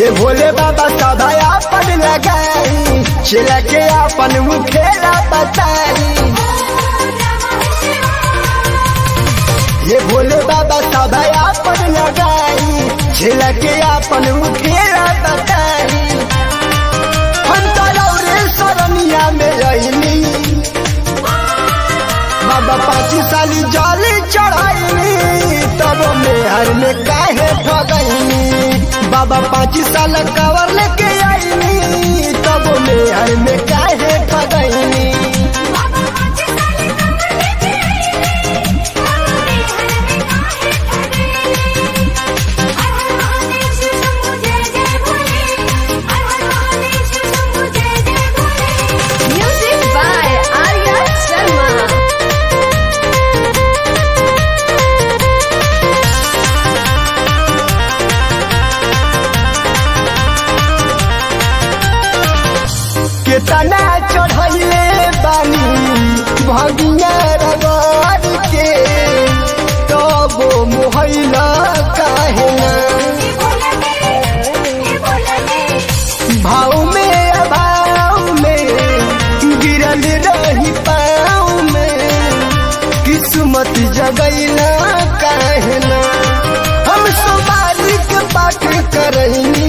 ये भोले बाबा सदा अपन लगाई, चिला के अपन मुखेला बताई। ये भोले बाबा सदा अपन लगाई, चिला के अपन मुखेला बताई। हम तलौरे सरनिया में रहनी, बाबा 5 साल जल चढ़ाई, तब मेहर में काहे ठगैनी। बाबा 5 साल कवर लेके आईनी, तब मेहर में काहे ठगैनी। केतना चढ़ैले बानी भगिया रगड़ के, तब मोहैला काहे ना। भाव में अभाव में गिरल रही पाँव में, किस्मत जगैला काहे ना। हम सोमारी के पाठ करैनी,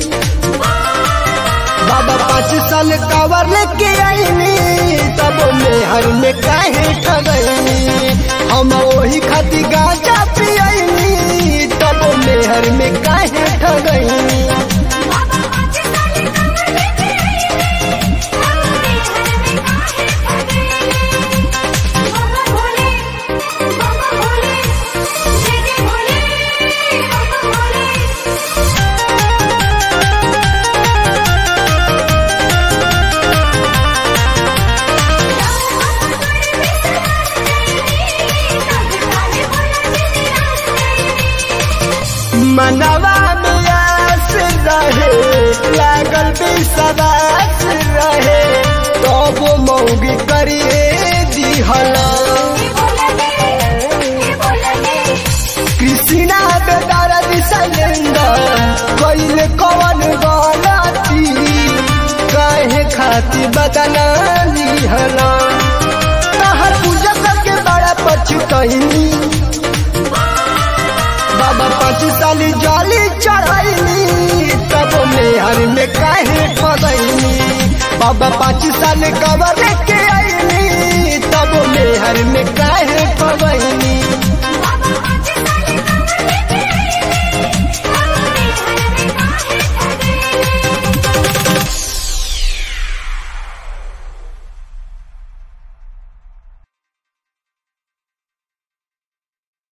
बाबा 5 साल कवर लेके आईनी, तब मेहर में काहे ठगैनी। हम वही खाती गांजा पियनी, तब मेहर में काहे ठगैनी। मनवा में आस रहे, लागल विश्वास रहे, तब मौगी करिए दिहला। कृष्णा बेदारा दिसलेंदर कइले कवन गलती, काहे खाती बदला दिहला। तहर पूजा करके बड़ा पछतैनी, बाबा 5 साल जली चढ़ैनी, तब मेहर में काहे ठगैनी। बाबा 5 साल कवर लेके आईनी, तब मेहर में काहे ठगैनी।